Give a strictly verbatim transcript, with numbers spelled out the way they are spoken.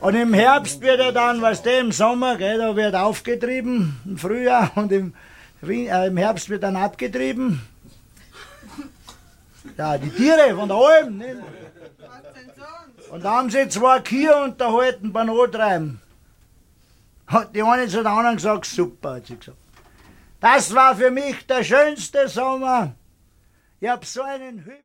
Und im Herbst wird er dann, weißt du, im Sommer, gell, da wird aufgetrieben, im Frühjahr, und im, äh, im Herbst wird dann abgetrieben. Ja, die Tiere von der Alm, nicht? Und da haben sie zwei Kühe unterhalten beim Antreiben. Hat die eine zu der anderen gesagt, super, hat sie gesagt. Das war für mich der schönste Sommer. Ich hab so einen Hü